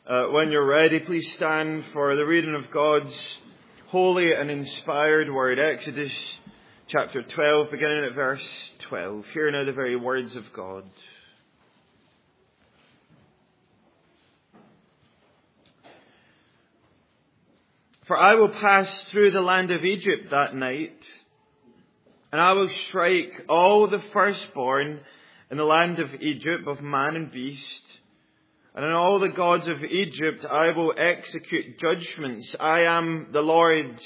When you're ready, please stand for the reading of God's holy and inspired word. Exodus chapter 12, beginning at verse 12. Hear now the very words of God. For I will pass through the land of Egypt that night, and I will strike all the firstborn in the land of Egypt, of man and beast. And in all the gods of Egypt I will execute judgments. I am the Lord.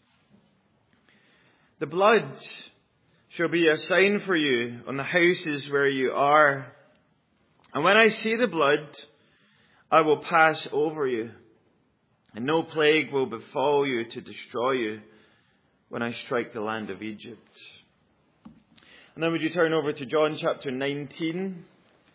The blood shall be a sign for you on the houses where you are. And when I see the blood, I will pass over you. And no plague will befall you to destroy you when I strike the land of Egypt. And then would you turn over to John chapter 19.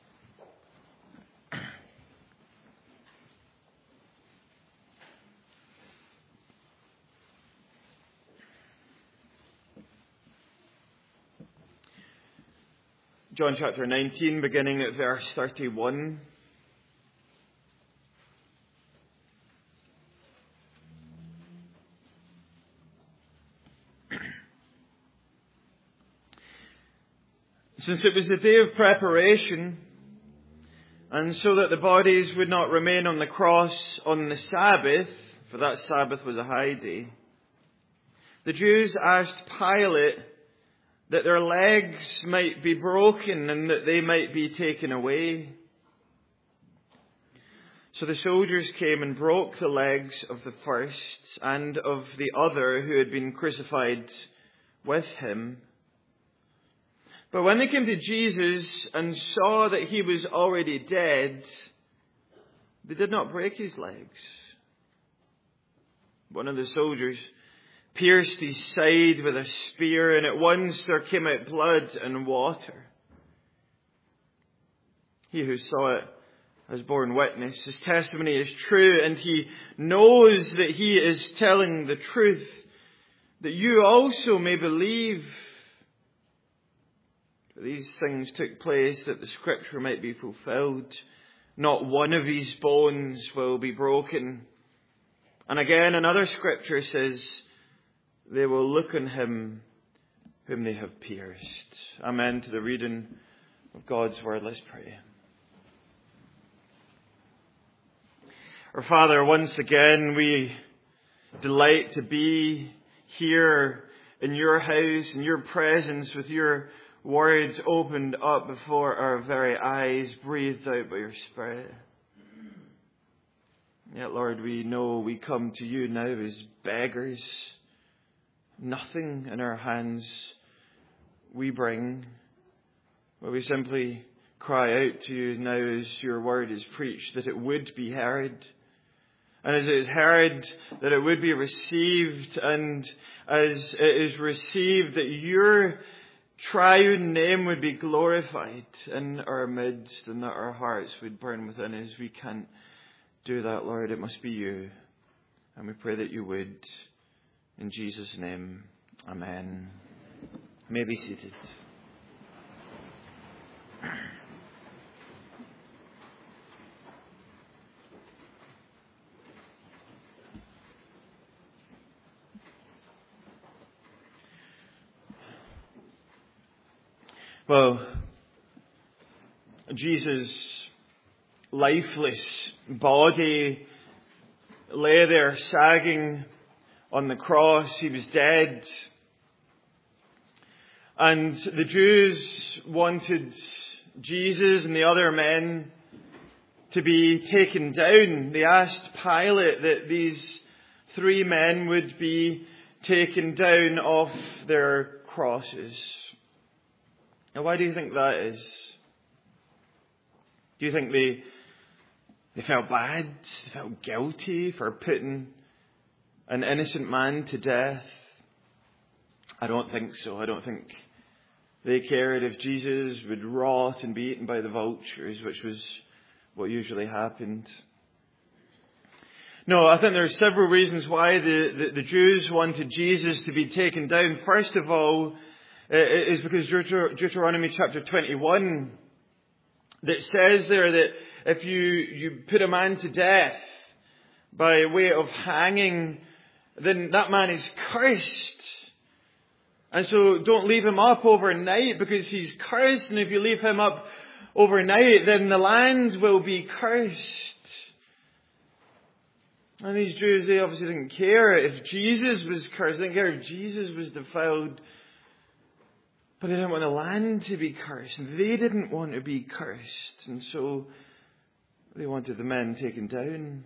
John chapter 19, beginning at verse 31. Since it was the day of preparation, and so that the bodies would not remain on the cross on the Sabbath, for that Sabbath was a high day, the Jews asked Pilate that their legs might be broken and that they might be taken away. So the soldiers came and broke the legs of the first and of the other who had been crucified with him. But when they came to Jesus and saw that he was already dead, they did not break his legs. One of the soldiers pierced his side with a spear, and at once there came out blood and water. He who saw it has borne witness. His testimony is true, and he knows that he is telling the truth, that you also may believe. For these things took place that the scripture might be fulfilled. Not one of his bones will be broken. And again, another scripture says, they will look on him whom they have pierced. Amen to the reading of God's word. Let's pray. Our Father, once again we delight to be here in your house, in your presence, with your word opened up before our very eyes, breathed out by your Spirit. Yet, Lord, we know we come to you now as beggars. Nothing in our hands we bring, but we simply cry out to you now as your word is preached, that it would be heard. And as it is heard, that it would be received, and as it is received, that your triune name would be glorified in our midst, and that our hearts would burn within us. We can't do that, Lord. It must be you. And we pray that you would. In Jesus' name, amen. You may be seated. Well, Jesus' lifeless body lay there sagging on the cross. He was dead. And the Jews wanted Jesus and the other men to be taken down. They asked Pilate that these three men would be taken down off their crosses. Now, why do you think that is? Do you think they felt bad? They felt guilty for putting an innocent man to death? I don't think so. I don't think they cared if Jesus would rot and be eaten by the vultures, which was what usually happened. No, I think there are several reasons why the Jews wanted Jesus to be taken down. First of all, it is because Deuteronomy chapter 21, that says there that if you put a man to death by way of hanging, then that man is cursed. And so don't leave him up overnight because he's cursed. And if you leave him up overnight, then the land will be cursed. And these Jews, they obviously didn't care if Jesus was cursed. They didn't care if Jesus was defiled. But they didn't want the land to be cursed. And they didn't want to be cursed. And so they wanted the men taken down.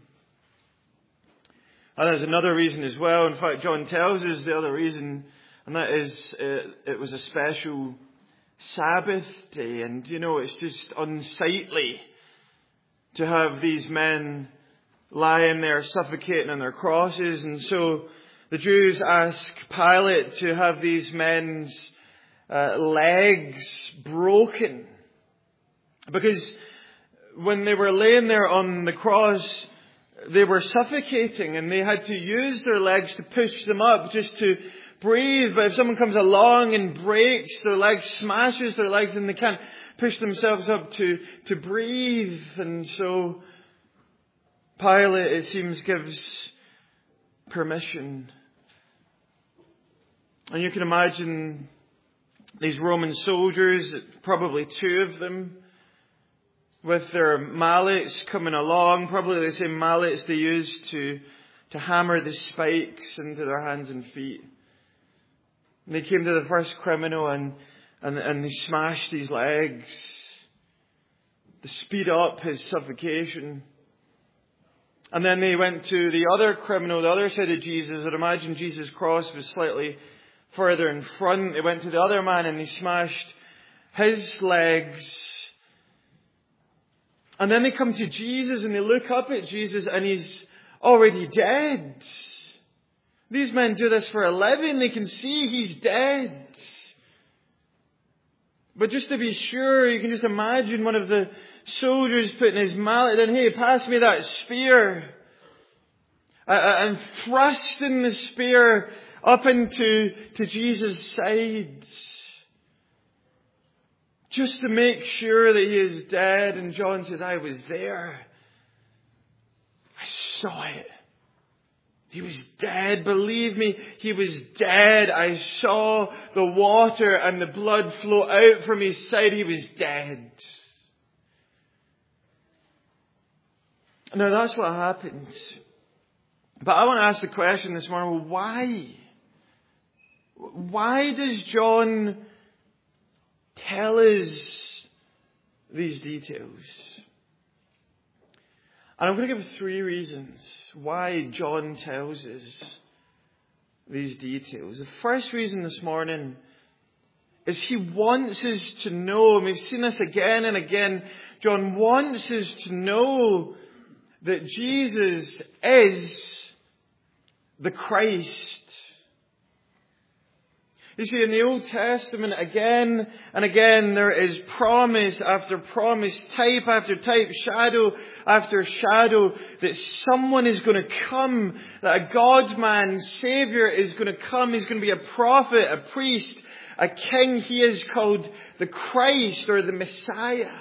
And there's another reason as well. In fact, John tells us the other reason. And that is, it was a special Sabbath day. And, it's just unsightly to have these men lying there suffocating on their crosses. And so the Jews ask Pilate to have these men's legs broken. Because when they were laying there on the cross, they were suffocating and they had to use their legs to push them up just to breathe. But if someone comes along and breaks their legs, smashes their legs, then they can't push themselves up to breathe. And so Pilate, it seems, gives permission. And you can imagine these Roman soldiers, probably two of them, with their mallets coming along, probably the same mallets they used to hammer the spikes into their hands and feet. And they came to the first criminal and they smashed his legs to speed up his suffocation. And then they went to the other criminal, the other side of Jesus. I'd imagine Jesus' cross was slightly further in front. They went to the other man and they smashed his legs. And then they come to Jesus and they look up at Jesus and he's already dead. These men do this for a living. They can see he's dead. But just to be sure, you can just imagine one of the soldiers putting his mallet in. Hey, pass me that spear. And thrusting the spear up into Jesus' sides. Just to make sure that he is dead. And John says, I was there. I saw it. He was dead. Believe me, he was dead. I saw the water and the blood flow out from his side. He was dead. Now that's what happened. But I want to ask the question this morning, well, why? Why does John tell us these details? And I'm going to give 3 reasons why John tells us these details. The first reason this morning is he wants us to know, and we've seen this again and again, John wants us to know that Jesus is the Christ. You see, in the Old Testament, again and again, there is promise after promise, type after type, shadow after shadow, that someone is going to come, that a God-man, Savior is going to come. He's going to be a prophet, a priest, a king. He is called the Christ or the Messiah.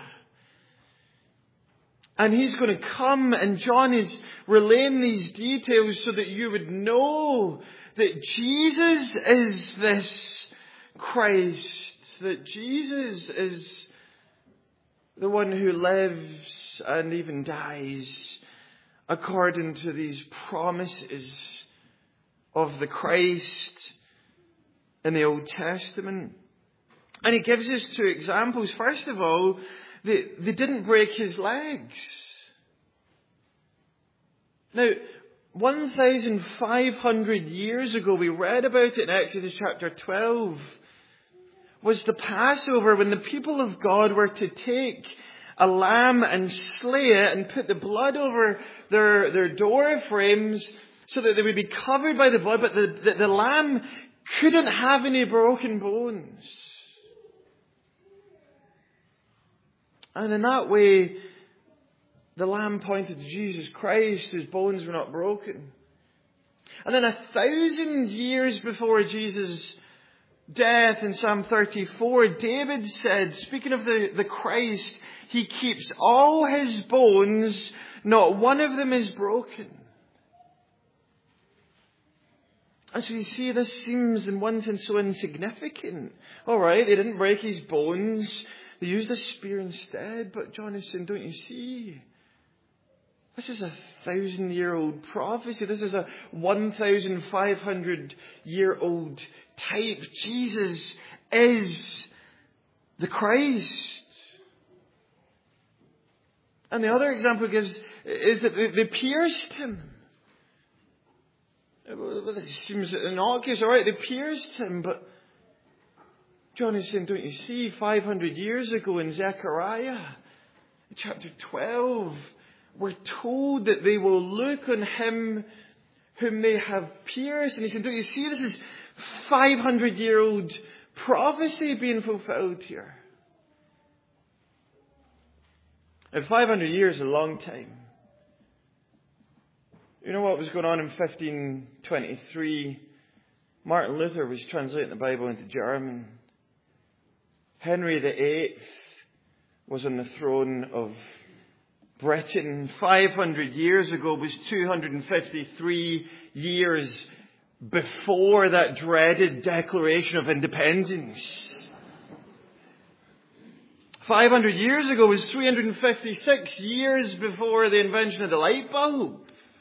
And he's going to come, and John is relaying these details so that you would know that Jesus is this Christ, that Jesus is the one who lives and even dies according to these promises of the Christ in the Old Testament. And he gives us 2 examples. First of all, they didn't break his legs. Now, 1,500 years ago, we read about it in Exodus chapter 12, was the Passover when the people of God were to take a lamb and slay it and put the blood over their door frames so that they would be covered by the blood, but the lamb couldn't have any broken bones. And in that way, the lamb pointed to Jesus Christ, whose bones were not broken. And then 1,000 years before Jesus death in Psalm 34, David said, speaking of the Christ, He keeps all His bones, not one of them is broken. And so you see, this seems in one sense so insignificant. Alright, they didn't break His bones. They used a spear instead. But John is saying, don't you see? This is a 1,000-year-old prophecy. This is a 1,500-year-old type. Jesus is the Christ. And the other example he gives is that they pierced Him. It seems innocuous, alright, they pierced Him, but John is saying, don't you see, 500 years ago in Zechariah, chapter 12, we're told that they will look on Him whom they have pierced. And he said, don't you see, this is 500-year-old prophecy being fulfilled here. And 500 years is a long time. You know what was going on in 1523? Martin Luther was translating the Bible into German. Henry VIII was on the throne of Britain. 500 years ago was 253 years before that dreaded Declaration of Independence. 500 years ago was 356 years before the invention of the light bulb.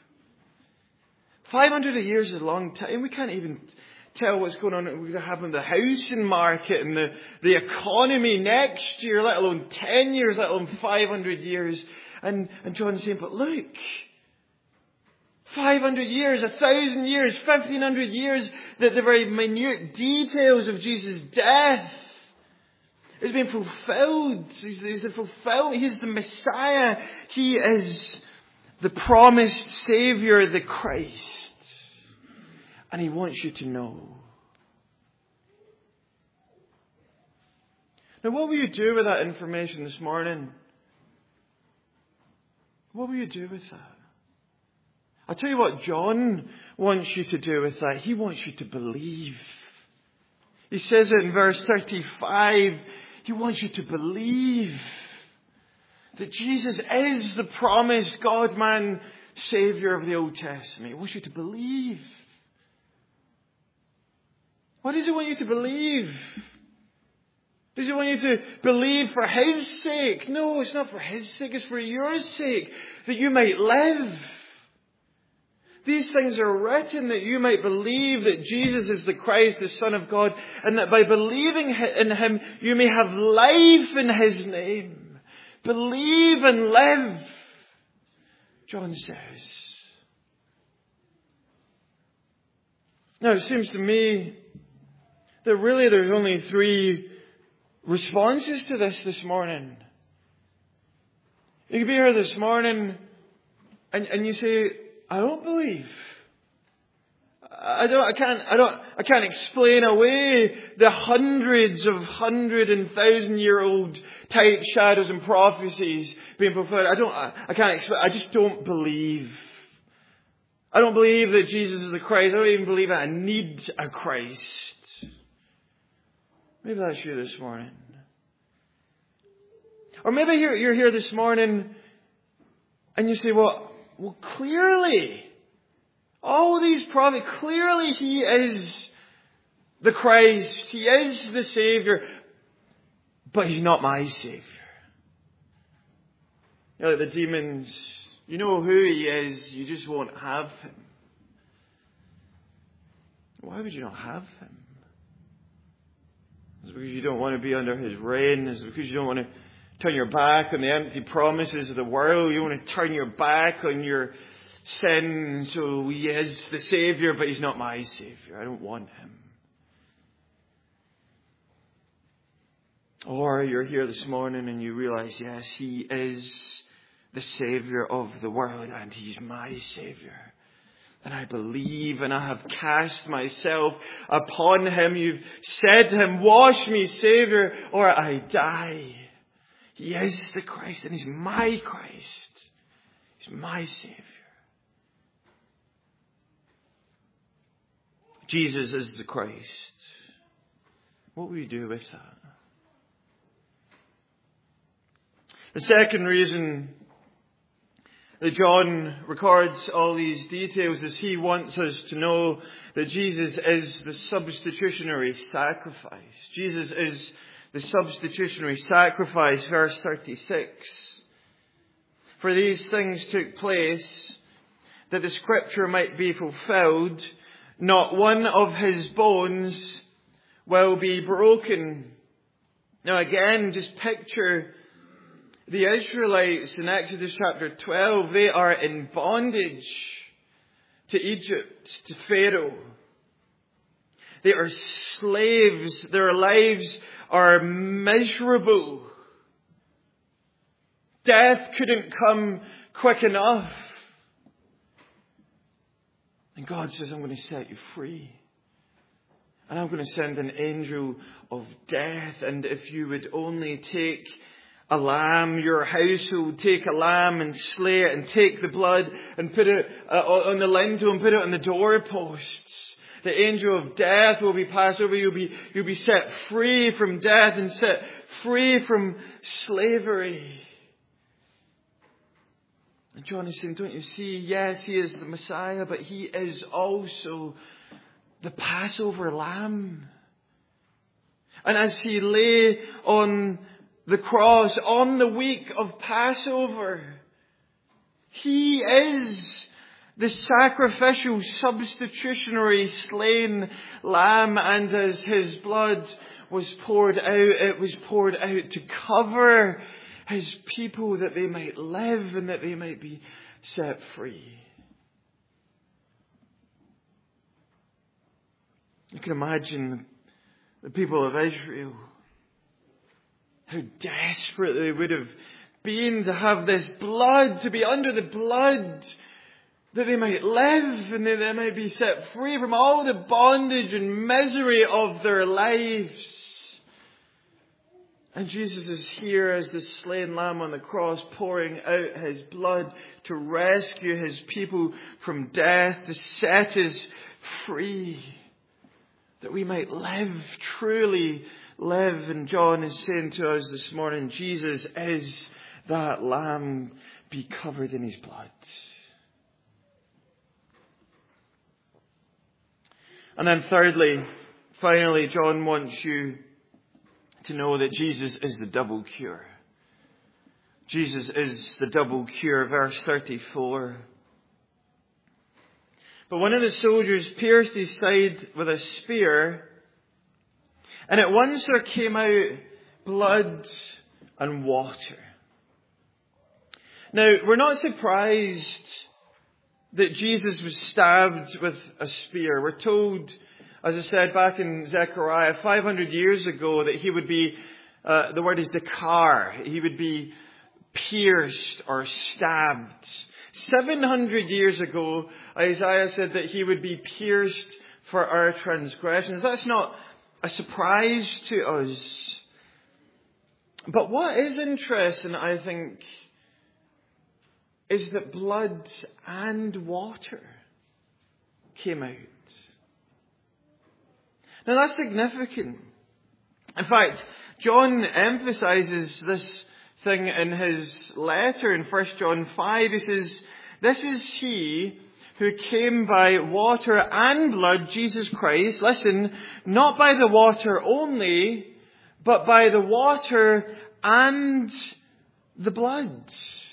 500 years is a long time. We can't even tell what's going on, what's going to happen in the housing market and the economy next year, let alone 10 years, let alone 500 years. And John's saying, but look, 500 years, 1,000 years, 1,500 years, that the very minute details of Jesus' death is being fulfilled. He's the fulfillment. He's the Messiah. He is the promised Savior, the Christ. And He wants you to know. Now, what will you do with that information this morning? What will you do with that? I'll tell you what John wants you to do with that. He wants you to believe. He says it in verse 35. He wants you to believe that Jesus is the promised God-man Savior of the Old Testament. He wants you to believe. What does He want you to believe? Does He want you to believe for His sake? No, it's not for His sake. It's for your sake, that you might live. These things are written that you might believe that Jesus is the Christ, the Son of God, and that by believing in Him, you may have life in His name. Believe and live, John says. Now, it seems to me that really there's only three responses to this morning. You could be here this morning and you say, I don't believe. I can't explain away the hundreds of 100 and 1,000-year-old type shadows and prophecies being fulfilled. I can't explain. I just don't believe. I don't believe that Jesus is the Christ. I don't even believe that I need a Christ. Maybe that's you this morning. Or maybe you're here this morning and you say, well, clearly, all these prophets, clearly He is the Christ. He is the Savior. But He's not my Savior. You know, like the demons, you know who He is, you just won't have Him. Why would you not have Him? Is it because you don't want to be under His reign? Is it because you don't want to turn your back on the empty promises of the world? You want to turn your back on your sin? So He is the Savior, but He's not my Savior. I don't want Him. Or you're here this morning and you realize, yes, He is the Savior of the world and He's my Savior. And I believe and I have cast myself upon Him. You've said to Him, wash me, Savior, or I die. He is the Christ and He's my Christ. He's my Savior. Jesus is the Christ. What will you do with that? The second reason that John records all these details is he wants us to know that Jesus is the substitutionary sacrifice. Jesus is the substitutionary sacrifice, verse 36. For these things took place that the scripture might be fulfilled, not one of his bones will be broken. Now again, just picture the Israelites in Exodus chapter 12. They are in bondage to Egypt, to Pharaoh. They are slaves. Their lives are miserable. Death couldn't come quick enough. And God says, I'm going to set you free. And I'm going to send an angel of death. And if you would only take a lamb, your household, take a lamb and slay it and take the blood and put it on the lintel and put it on the doorposts. The angel of death will be passed over. You'll be set free from death and set free from slavery. And John is saying, don't you see? Yes, he is the Messiah, but he is also the Passover lamb. And as he lay on the cross on the week of Passover, he is the sacrificial, substitutionary, slain lamb. And as his blood was poured out, it was poured out to cover his people, that they might live and that they might be set free. You can imagine the people of Israel, how desperate they would have been to have this blood, to be under the blood, that they might live and that they might be set free from all the bondage and misery of their lives. And Jesus is here as the slain lamb on the cross, pouring out his blood to rescue his people from death, to set us free, that we might live, truly live. And John is saying to us this morning, Jesus is that lamb. Be covered in his blood. And then thirdly, finally, John wants you to know that Jesus is the double cure. Jesus is the double cure. Verse 34. But one of the soldiers pierced his side with a spear, and at once there came out blood and water. Now, we're not surprised that Jesus was stabbed with a spear. We're told, as I said back in Zechariah, 500 years ago, that he would be, the word is dakar, he would be pierced or stabbed. 700 years ago, Isaiah said that he would be pierced for our transgressions. That's not a surprise to us. But what is interesting, I think, is that blood and water came out. Now that's significant. In fact, John emphasizes this thing in his letter in 1 John 5. He says, this is he who came by water and blood, Jesus Christ. Listen, not by the water only, but by the water and the blood.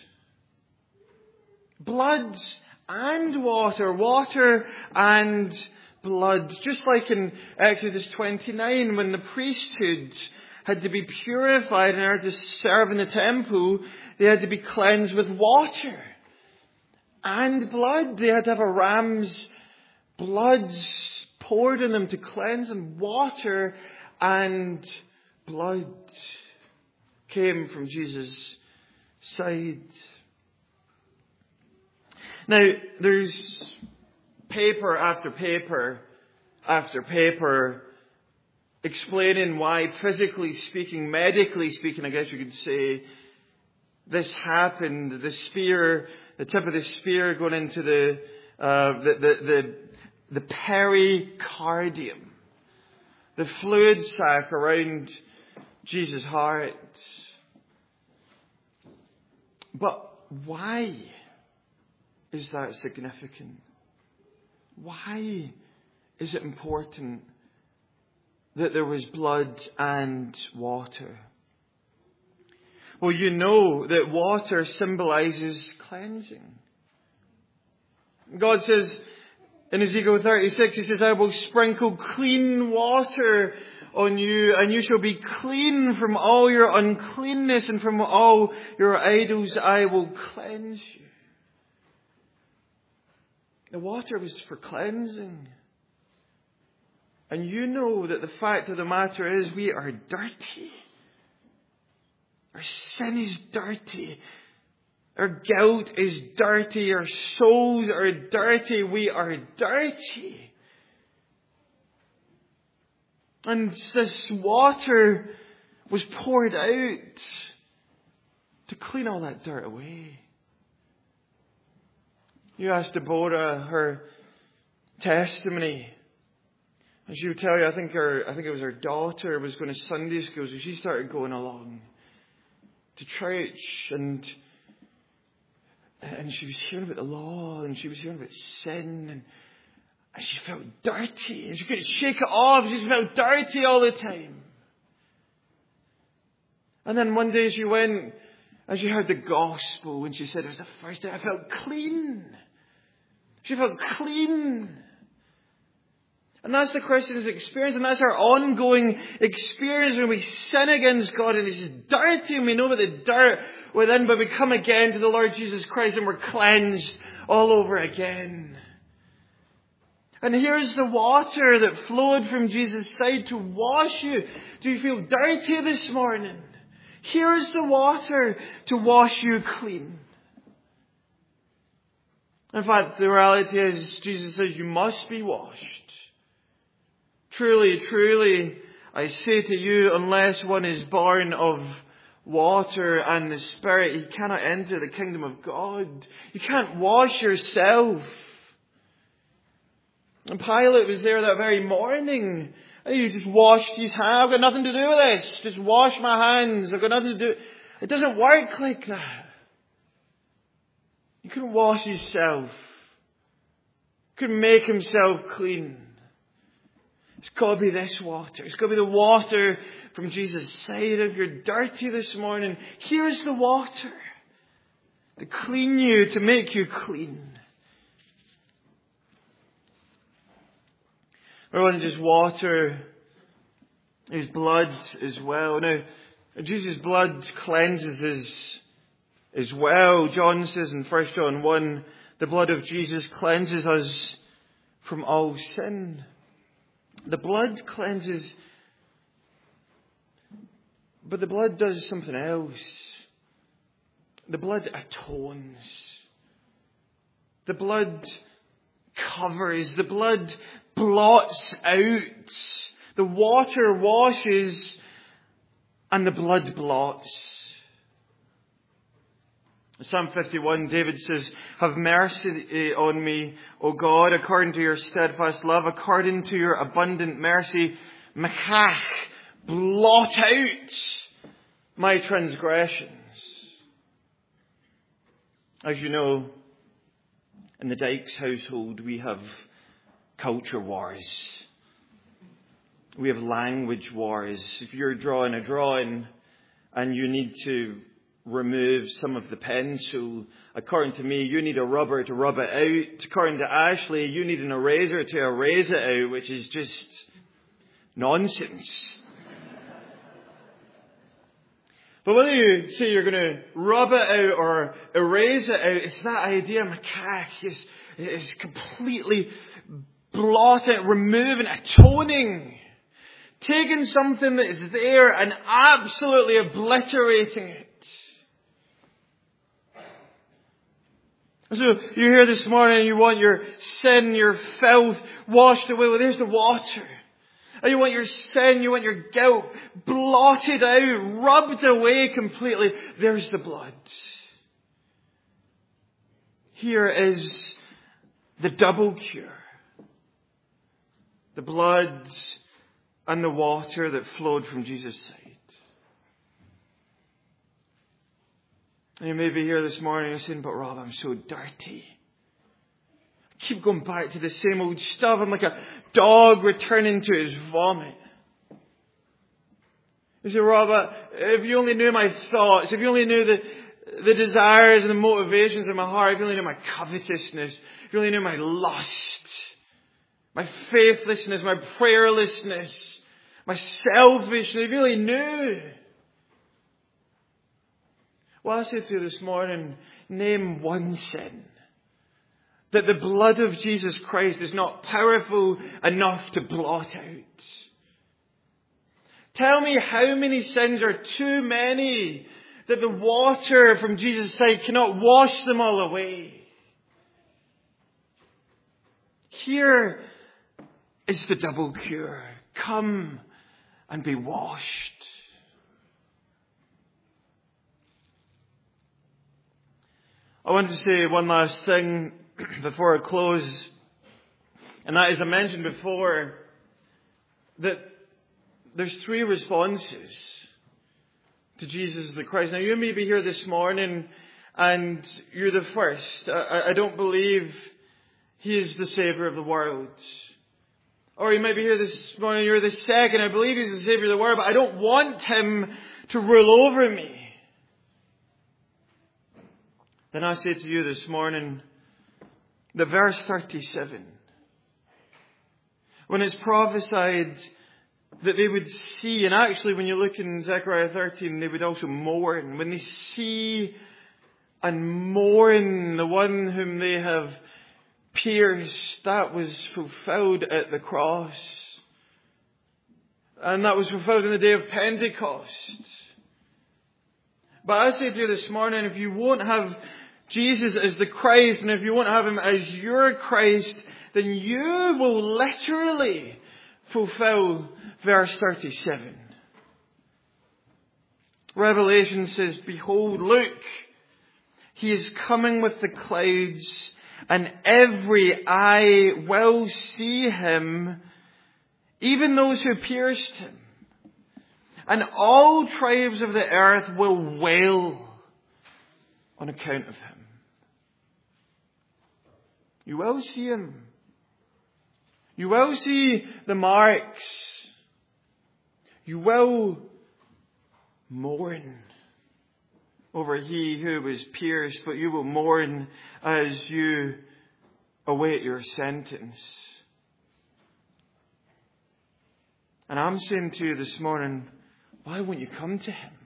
Blood and water. Water and blood. Just like in Exodus 29, when the priesthood had to be purified in order to serve in the temple, they had to be cleansed with water and blood. They had to have a ram's blood poured on them to cleanse them. Water and blood came from Jesus' side. Now, there's paper after paper after paper explaining why, physically speaking, medically speaking, I guess you could say, this happened. The spear, the tip of the spear going into the pericardium. the fluid sac around Jesus' heart. But why is that significant? Why is it important that there was blood and water? Well, you know that water symbolizes cleansing. God says in Ezekiel 36, He says, I will sprinkle clean water on you, and you shall be clean from all your uncleanness, and from all your idols I will cleanse you. The water was for cleansing. And you know that the fact of the matter is we are dirty. Our sin is dirty. Our guilt is dirty. Our souls are dirty. We are dirty. And this water was poured out to clean all that dirt away. You asked Deborah her testimony. And she would tell you, I think it was her daughter was going to Sunday school, so she started going along to church, and she was hearing about the law, and she was hearing about sin, and she felt dirty, and she couldn't shake it off. She felt dirty all the time. And then one day she went and she heard the gospel, and she said, it was the first day I felt clean. She felt clean. And that's the Christian's experience, and that's our ongoing experience when we sin against God and it's dirty and we know about the dirt within, but we come again to the Lord Jesus Christ and we're cleansed all over again. And here's the water that flowed from Jesus' side to wash you. Do you feel dirty this morning? Here's the water to wash you clean. In fact, the reality is, Jesus says you must be washed. Truly, truly, I say to you, unless one is born of water and the Spirit, he cannot enter the kingdom of God. You can't wash yourself. And Pilate was there that very morning. And he just washed his hands. I've got nothing to do with this. Just wash my hands. I've got nothing to do. It doesn't work like that. He couldn't wash himself. He couldn't make himself clean. It's got to be this water. It's got to be the water from Jesus' side. If you're dirty this morning, here's the water to clean you, to make you clean. It wasn't just water, His blood as well. Now, Jesus' blood cleanses us as well. John says in 1 John 1, the blood of Jesus cleanses us from all sin. The blood cleanses, but the blood does something else. The blood atones. The blood covers. The blood blots out. The water washes and the blood blots. Psalm 51, David says, have mercy on me, O God, according to your steadfast love, according to your abundant mercy. Makach, blot out my transgressions. As you know, in the Dykes household, we have culture wars. We have language wars. If you're drawing a drawing and you need to remove some of the pencil, according to me, you need a rubber to rub it out. According to Ashley, you need an eraser to erase it out, which is just nonsense. But when you say you're going to rub it out or erase it out, it's that idea, makach, is completely blotting, removing, atoning. Taking something that is there and absolutely obliterating it. So you're here this morning and you want your sin, your filth washed away. Well, there's the water. And you want your sin, you want your guilt blotted out, rubbed away completely. There's the blood. Here is the double cure. The blood and the water that flowed from Jesus' side. And you may be here this morning and saying, but Rob, I'm so dirty. I keep going back to the same old stuff. I'm like a dog returning to his vomit. You say, Rob, if you only knew my thoughts, if you only knew the desires and the motivations of my heart, if you only knew my covetousness, if you only knew my lust, my faithlessness, my prayerlessness, my selfishness, if you only knew. Well, I say to you this morning, name one sin that the blood of Jesus Christ is not powerful enough to blot out. Tell me how many sins are too many that the water from Jesus' side cannot wash them all away. Here is the double cure. Come and be washed. I want to say one last thing before I close. And that is, I mentioned before that there's 3 responses to Jesus the Christ. Now you may be here this morning and you're the first. I don't believe He is the Savior of the world. Or you might be here this morning and you're the second. I believe He's the Savior of the world, but I don't want Him to rule over me. Then I say to you this morning, the verse 37, when it's prophesied that they would see, and actually when you look in Zechariah 13, they would also mourn. When they see and mourn the one whom they have pierced, that was fulfilled at the cross. And that was fulfilled in the day of Pentecost. But I say to you this morning, if you won't have Jesus as the Christ, and if you won't have Him as your Christ, then you will literally fulfill verse 37. Revelation says, behold, look, He is coming with the clouds, and every eye will see Him, even those who pierced Him. And all tribes of the earth will wail on account of Him. You will see Him. You will see the marks. You will mourn over He who was pierced, but you will mourn as you await your sentence. And I'm saying to you this morning, why won't you come to Him?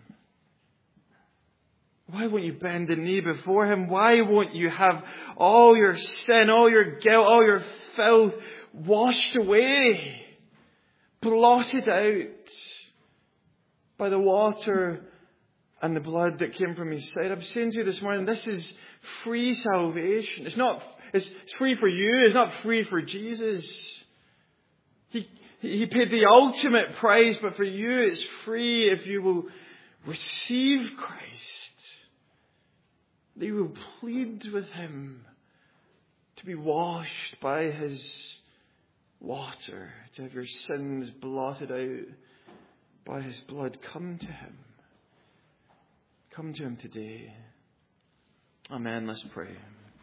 Why won't you bend the knee before Him? Why won't you have all your sin, all your guilt, all your filth washed away, blotted out by the water and the blood that came from His side? I'm saying to you this morning, this is free salvation. It's free for you. It's not free for Jesus. He paid the ultimate price, but for you it's free if you will receive Christ. That you will plead with Him to be washed by His water, to have your sins blotted out by His blood. Come to Him. Come to Him today. Amen. Let's pray.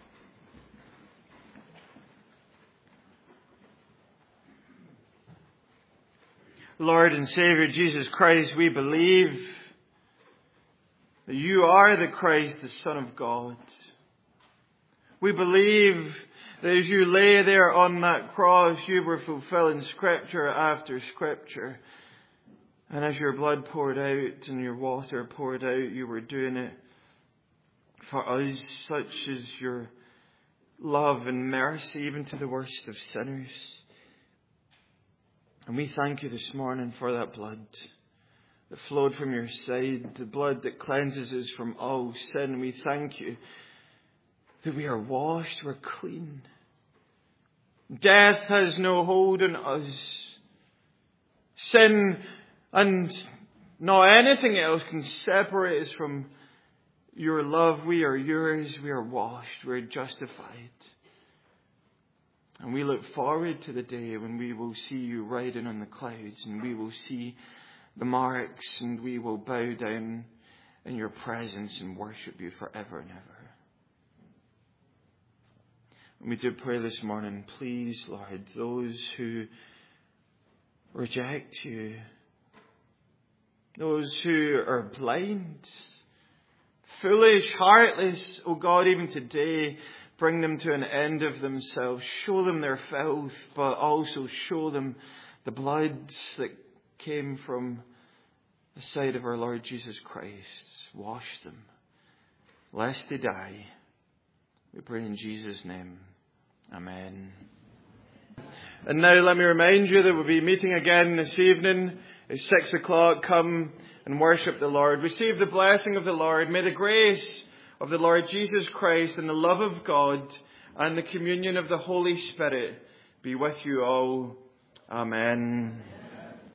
Lord and Savior Jesus Christ, we believe that You are the Christ, the Son of God. We believe that as You lay there on that cross, You were fulfilling Scripture after Scripture. And as Your blood poured out and Your water poured out, You were doing it for us. Such is Your love and mercy, even to the worst of sinners. And we thank You this morning for that blood that flowed from Your side, the blood that cleanses us from all sin. We thank You that we are washed, we're clean. Death has no hold on us. Sin and not anything else can separate us from Your love. We are Yours, we are washed, we are justified. And we look forward to the day when we will see you riding on the clouds, and we will see the marks, and we will bow down in your presence and worship you forever and ever. And we do pray this morning, please, Lord, those who reject you, those who are blind, foolish, heartless, oh God, even today, bring them to an end of themselves. Show them their filth, but also show them the blood that came from the side of our Lord Jesus Christ. Wash them, lest they die. We pray in Jesus' name. Amen. And now let me remind you that we'll be meeting again this evening at 6 o'clock. Come and worship the Lord. Receive the blessing of the Lord. May the grace of the Lord Jesus Christ and the love of God and the communion of the Holy Spirit be with you all. Amen.